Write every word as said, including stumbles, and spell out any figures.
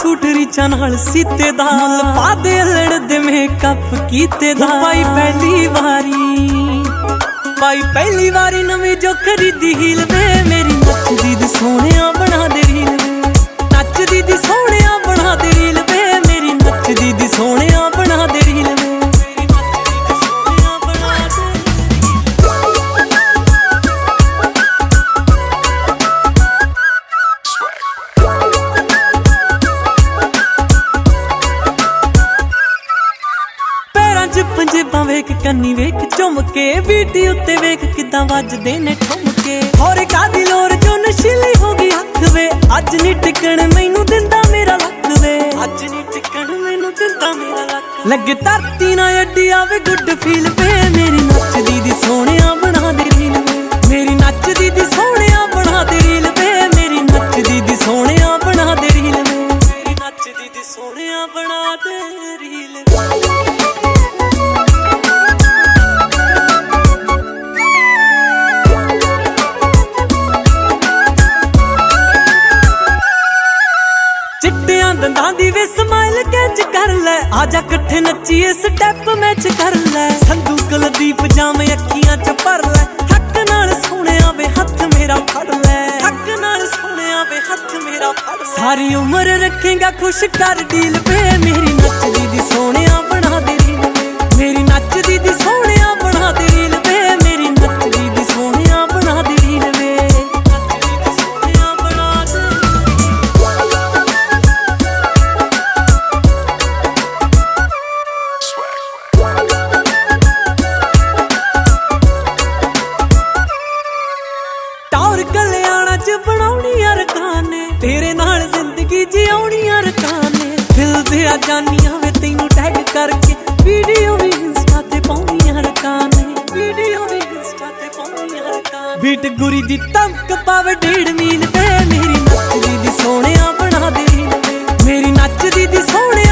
ਸਕੂਟਰੀ ਚ ਨਾਲ ਸੀਤੇ ਦਾ ਮੁੱਲ ਪਾ ਦੇ ਲੜ ਦੇ ਮੇਕਅਪ ਕੀਤੇ ਦਾ ਪਾਈ ਪਹਿਲੀ ਵਾਰੀ ਪਾਈ ਪਹਿਲੀ ਵਾਰੀ ਨਵੀਂ ਜੋ ਖਰੀਦੀ ਹੀਲ ਵੇ ਮੇਰੀ ਨੱਚਦੀ ਦੀ ਸੋਹਣਿਆ ਬਣਾ ਦੇ ਰੀਲ ਵੇ ਨੱਚਦੀ ਦੀ ਸੋਹਣਿਆ ਬਣਾ ਦੇ ਰੀਲ ਵੇ ਮੇਰੀ ਨੱਚਦੀ ਦੀ ਸੋਹਣਿਆ ਬਣਾ ਦੇ ਰੀਲ ਵੇ पंजेबां वेख कन्नी वेख झुमके बीटी उत्ते वेख किदां वजदे ने ठुमके होरे कादी लोर जो नशीली हो गई अख वे अज नी टिकण मैनू दिंदा मेरा लक वे अज नी टिकण मैनू दिंदा मेरा लक लगे धरती ना अड्डी आवे गुड फील पे मेरी नचदी दी सोहणिया बना दे रील वे मेरी नचदी दी सोहणिया बना दे रील वे मेरी नचदी दी सोहणिया बना दे रील वे मेरी नचदी दी सोहणिया बना दे रील वे दंदां दी वे स्माइल कैच कर ले आजा कट्ठे नच्चीए स्टैप मैच कर ले संधू कुलदीप जामे अखियां च भर ले हक नाल सोहणिया वे हथ मेरा फड़ ले हक नाल सोहणिया वे हथ मेरा फड़ ले सारी उम्र रखेगा खुश कर डील पे मेरी नचदी दी सोहणिया बना दे रील वे मेरी नचदी दी सोहणिया बना दे रील वे मेरी नचदी दी सोहणिया बना दे रील वे तेरे नाल जिंदगी जियाउणी अरकाने दिल दे आ जानियां वे तैनू टैग करके वीडियो भी इंस्टा ते पाउणी अरकाने वीडियो भी इंस्टा ते पाउणी अरकाने बीट गुरी दी तमक पावे डेढ़ मील पे मेरी नचदी दी सोहणिया बना दे रील वे मेरी नचदी दी सोहणिया